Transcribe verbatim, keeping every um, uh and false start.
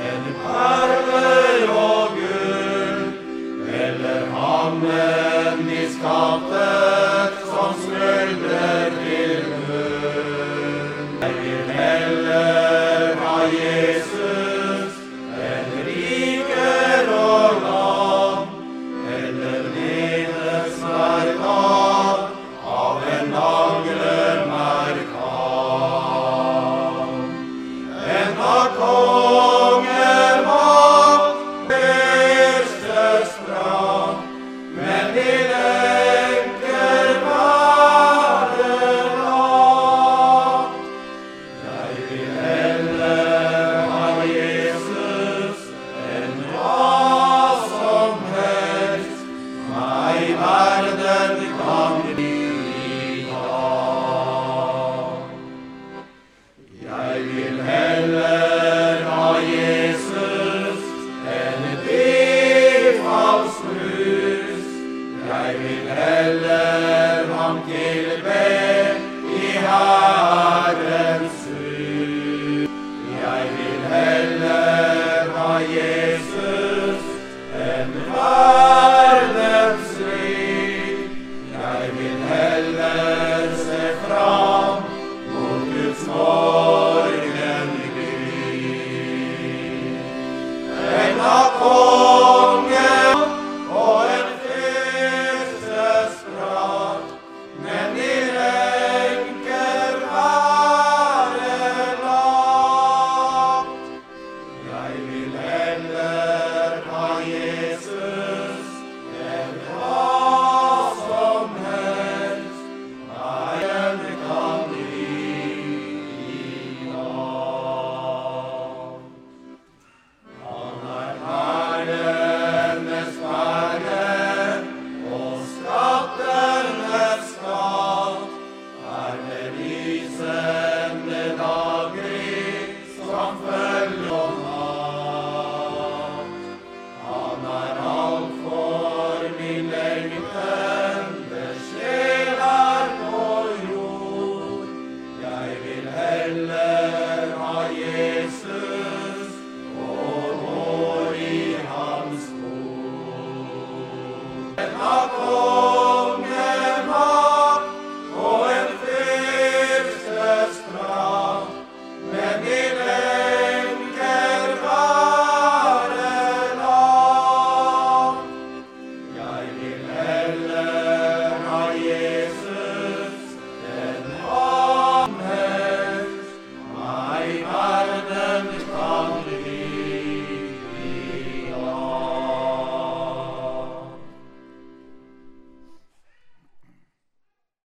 en perler og gull, eller hamnen de skapet som smuldrer til bunn. Jeg vil heller ha Jesus enn riker og land, eller nedesverdag av en naglemerkan. Enda kongemakt høstes fram, men de lenker være lagt. Jeg vil heller ha Jesus enn hva som helst meg i verden kan bli i dag. Jeg vil heller ha Jesus enn befalsmus. Jeg vil heller ham tilbe i Herrens hus. Jeg vil heller ha Jesus enn verdens liv. Jeg vil heller se fram mot Guds morgengry. Enda konge og en festesprakt, men de lenker være lagt. Jeg vil